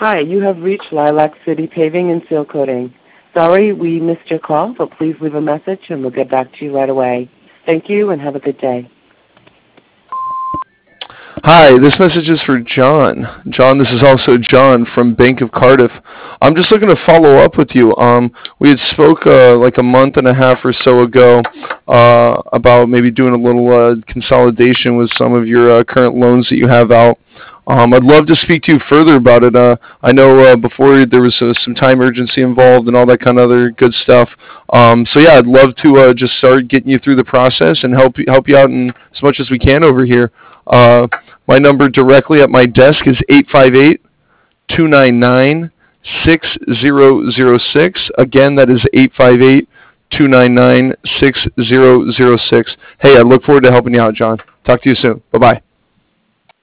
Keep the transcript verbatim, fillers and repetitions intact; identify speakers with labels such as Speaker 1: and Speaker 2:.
Speaker 1: Hi, you have reached Lilac City Paving and Seal Coating. Sorry we missed your call, but please leave a message and we'll get back to you right away. Thank you and have a good day.
Speaker 2: Hi, this message is for John. John, this is also John from Bank of Cardiff. I'm just looking to follow up with you. Um, we had spoke uh, like a month and a half or so ago uh, about maybe doing a little uh, consolidation with some of your uh, current loans that you have out. Um, I'd love to speak to you further about it. Uh, I know uh, before there was uh, some time urgency involved and all that kind of other good stuff. Um, so yeah, I'd love to uh, just start getting you through the process and help help you out in as much as we can over here. Uh, my number directly at my desk is eight five eight, two nine nine, six zero zero six. Again, that is eight five eight, two nine nine, six zero zero six. Hey, I look forward to helping you out, John. Talk to you soon. Bye-bye.